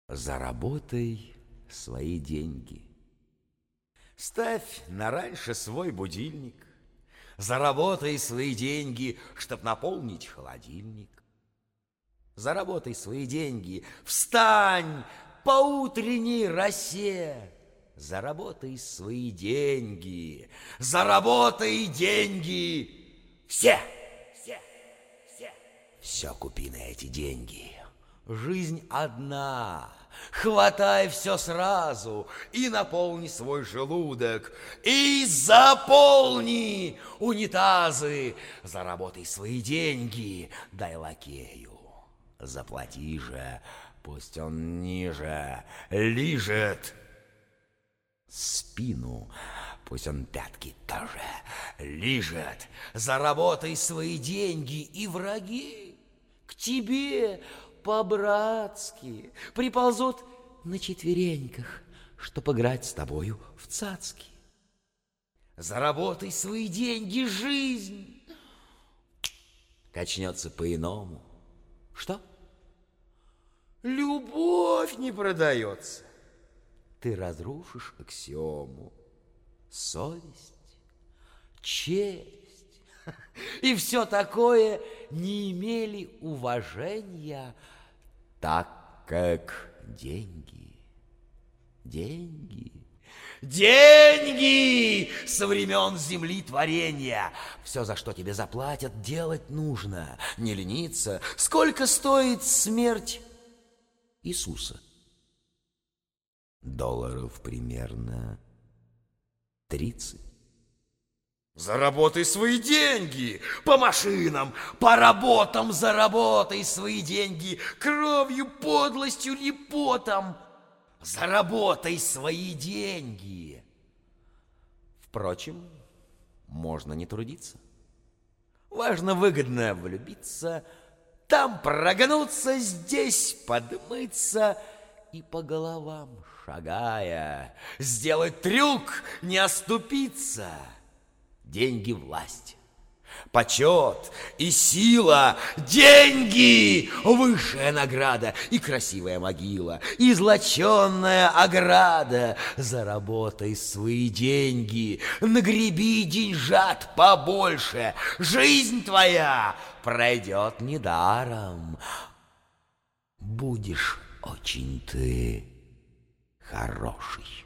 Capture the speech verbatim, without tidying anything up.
Заработай свои деньги. Ставь на раньше свой будильник. Заработай свои деньги, чтоб наполнить холодильник. Заработай свои деньги, встань по утренней росе. Заработай свои деньги, заработай деньги. Все, все, все. Все купи на эти деньги. Жизнь одна, хватай все сразу и наполни свой желудок, и заполни унитазы. Заработай свои деньги, дай лакею, заплати же, пусть он ниже лижет спину, пусть он пятки тоже лижет. Заработай свои деньги, и враги к тебе по-братски приползут на четвереньках, чтоб играть с тобою в цацки. Заработай свои деньги, жизнь качнется по-иному. Что? Любовь не продается. Ты разрушишь аксиому. Совесть, честь и все такое не имели уважения, так как деньги, деньги, деньги со времен земли творения. Все, за что тебе заплатят, делать нужно, не лениться. Сколько стоит смерть Иисуса? Долларов примерно тридцать. Заработай свои деньги по машинам, по работам заработай свои деньги, кровью, подлостью, липотом. Заработай свои деньги. Впрочем, можно не трудиться. Важно выгодно влюбиться, там прогнуться, здесь подмыться и по головам шагая сделать трюк, не оступиться. Деньги — власть, почет и сила. Деньги — высшая награда и красивая могила, и злоченная ограда. Заработай свои деньги, нагреби деньжат побольше. Жизнь твоя пройдет недаром. Будешь очень ты хороший.